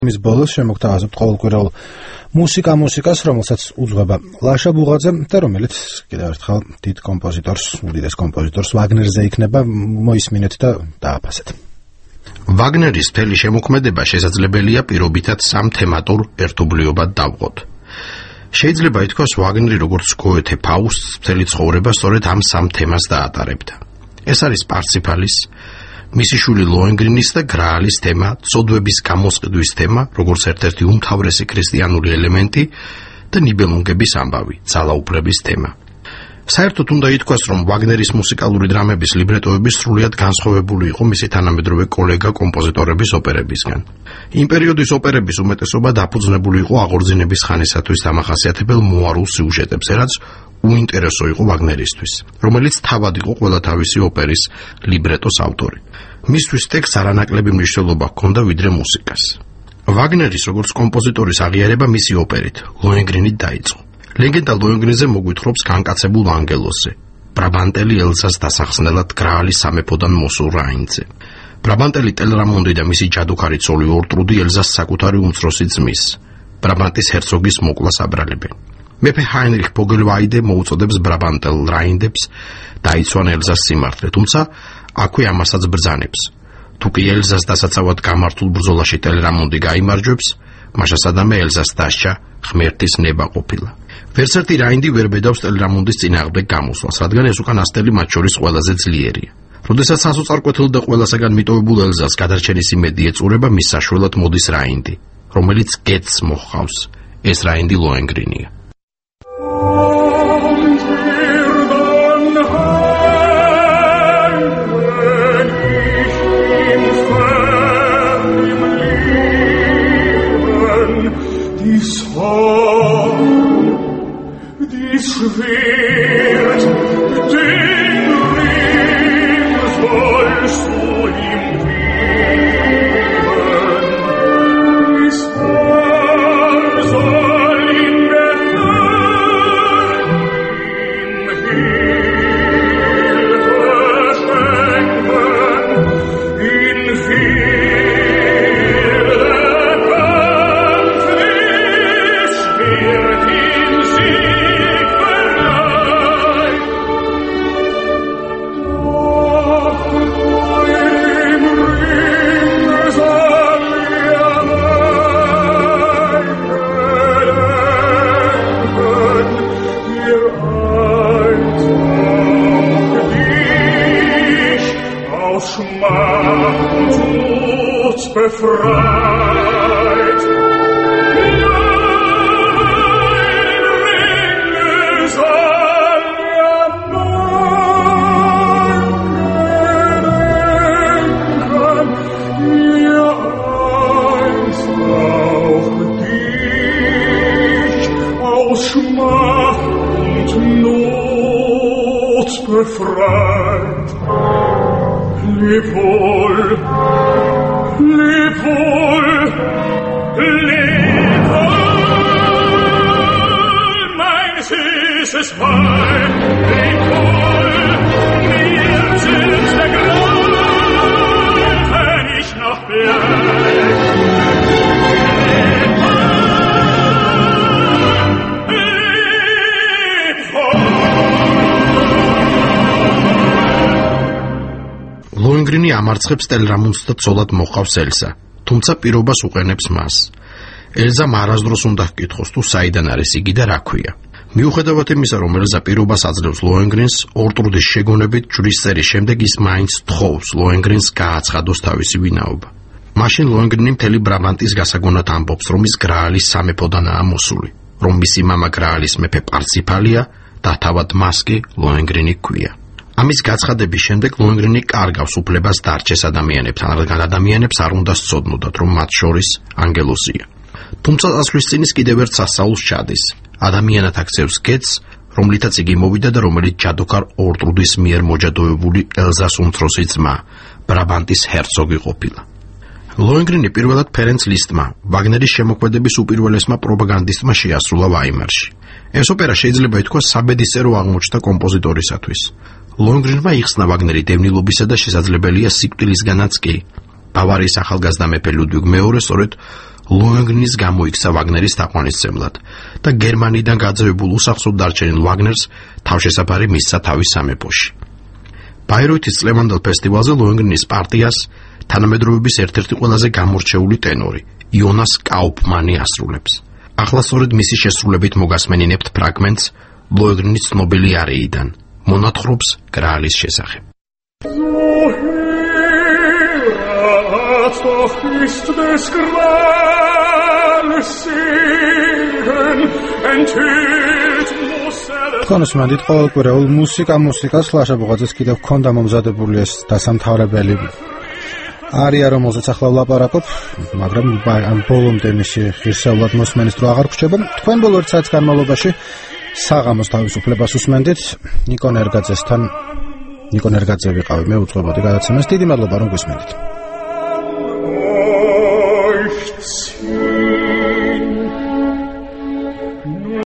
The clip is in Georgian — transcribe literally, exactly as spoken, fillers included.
მის ბოლოს შემოგთავაზებთ ყოველკვირეულ მუსიკა მუსიკას, რომელსაც უძღვება ლაშა ბუღაძე და რომელიც კიდევ ერთხელ დიდ კომპოზიტორს, უდიდეს კომპოზიტორს ვაგნერზე იქნება, მოისმინეთ და დააფასეთ. ვაგნერის მთელი შემოქმედება შესაძლებელია პირობითად სამ თემატურ ერთობლიობად დავყოთ. შეიძლება ითქვას, ვაგნერი როგორც გოეთე ფაუსტს მთელი ცხოვრება სწორედ ამ სამ თემას დაატარებდა. ეს არის პარციფალის, მისი შვილი ლოენგრინის და გრაალის თემა, წოდვების გამოსყიდვის თემა, როგორც ერთ-ერთი უმთავრესი ქრისტიანული ელემენტი და ნიბელუნგების ამბავი, ძალაუფლების თემა. საერთოდ უნდა ითქვას, რომ ვაგნერის მუსიკალური დრამების ლიბრეტოები სრულიად განსხვავებული იყო მისი თანამედროვე კოლეგა კომპოზიტორების ოპერებისგან. იმ პერიოდის ოპერების უმეტესობა დაფუძნებული იყო აღორძინების ხანისათვის დამახასიათებელ მოარულ სიუჟეტებზე, რაც უინტერესო იყო ვაგნერისთვის, რომელიც თავად იყო ყველა თავისი ოპერის ლიბრეტოს ავტორი. მისთვის ტექსტს არანაკლები მნიშვნელობა ჰქონდა ვიდრე მუსიკას. ვაგნერის როგორც კომპოზიტორის აღიარება მისი ოპერით ლოენგრინით დაიწყო. ლეგენდა ლოენგრინზე მოგვითხრობს განკაცებულ ანგელოზზე, ბრაბანტელი ელზას დასახსნელად გრაალის სამეფოდან მოსულ რაინდზე. ბრაბანტელი ტელრამონდი და მისი ჯადოქარი ცოლი ორტრუდი ელზას საკუთარი უმცროსი ძმის, ბრაბანტის ჰერცოგის მოკვლას აბრალებენ. მეფე ჰაინრიხ ფოგელვაიდე მოუწოდებს ბრაბანტელ რაინდებს დაიცვან ელზას სიმართლე, თუმცა აქვე ამასაც ბრძანებს. თუ კი ელზას დასაცავად გამართულ ბრძოლაში ტელრამონდი გაიმარჯვებს, მაშასადამე ელზას დასჯა ღმერთის ნება ყოფილა. ვერც ერთი რაინდი ვერ ბედავს ტელრამონდის წინააღმდეგ გამოსვლას, რადგან ეს უკანასკნელი მათ შორის ყველაზე ძლიერია. როდესაც სასოწარკვეთილ და ყველასაგან მიტოვებულ ელზას გადარჩენის იმედი ეწურება, მის საშველად მოდის რაინდი, რომელიც გეტს მოჰყავს. ეს რაინდი ლოენგრინია. Schwert, den Ring sollst du ihm geben. Dies Haar soll ihn befreien, ihm Hilfe schenken, ihn viele Kampf des Schwert in Sieg verleiht. Doch im Ring soll er heimgelenken, dir einst auch dich aus Schmach und Not befreit. Befreit. Leb wohl, leb wohl, leb wohl, mein süßes Weib, leb wohl, mir sind der Grauen, wenn ich noch bleib. ლოენგრინი ამარცხებს ტელრამონდს და ცოლად მოჰყავს ელზა, თუმცა პირობას უყენებს მას. ელზამ არასდროს უნდა ჰკითხოს, თუ საიდან არის იგი და რა ქვია. მიუხედავად იმისა, რომ ელზა პირობას აძლევს ლოენგრინს, ორტრუდის შეგონებით ჯვრისწერის შემდეგ ის მაინც თხოვს ლოენგრინს გააცხადოს თავისი ვინაობა. მაშინ ლოენგრინი მთელი ბრაბანტის გასაგონად ამბობს, რომ ის გრაალის სამეფოდანაა მოსული, რომ მისი მამა გრაალის მეფე პარციფალია და თავად მას კი ლოენგრინი ჰქვია. ამის გაცხადების შემდეგ ლოენგრინი კარგავს უფლებას დარჩეს ადამიანებთან, რადგან ადამიანებს არ უნდა სცოდნოდათ, რომ მათ შორის ანგელოზია. თუმცა წასვლის წინ ის კიდევ ერთ სასწაულს ჩადის. ადამიანად აქცევს გეტს, რომლითაც იგი მოვიდა და რომელიც ჯადოქარ ორტრუდის მიერ მოჯადოებული ელზას უმცროსი ძმა, ბრაბანტის ჰერცოგი ყოფილა. ლოენგრინი პირველად ფერენც ლისტმა, ვაგნერის შემოქმედების უპირველესმა პროპაგანდისტმა შეასრულა ვაიმარში. ეს ოპერა შეიძლება ითქვას საბედისწერო აღმოჩნდა კომპოზიტორისათვის. ლოენგრინმა იხსნა ვაგნერი დევნილობისა და შესაძლებელია სიკვდილისგანაც კი. ბავარიის ახალგაზრდა მეფე ლუდვიგ მეორე სწორედ ლოენგრინის გამოიქცა ვაგნერის თაყვანისმცემლად და გერმანიიდან გაძევებულ უსახსროდ დარჩენილ ვაგნერს თავშესაფარი მისცა თავის სამეფოში. ბაიროითის წლევანდელ ფესტივალზე ლოენგრინის პარტიას თანამედროვეების ერთ-ერთი ყველაზე გამორჩეული ტენორი იონას კაუფმანი ასრულებს. ახლა სწორედ მისი შესრულებით მოგასმენინებთ ფრაგმენტს ლოენგრინის ცნობილი არეიდან, მონათხრობს გრაალის შესახებ. Doch ist des Grals Segen enthüllt muss er კონს მანდით ყოველკვირეულ მუსიკა მუსიკას ლაშა ბუღაძეს კიდევ ჰქონდა მომზადებული ეს დასამთავრებელი არია, რომელზეც ახლა ვლაპარაკობ, მაგრამ ამ ბოლომდე მისი ღირსეულად მოსმენის დრო აღარ გრჩება. თქვენ ბოლო ერთ საათის განმავლობაში საღამოს თავისუფლებას უსმენდით ნიკონ ერგაძესთან. ნიკონ ერგაძე ვიყავი, მე უძღვებოდი გადაცემას. დიდი მადლობა რომ გვისმენთ.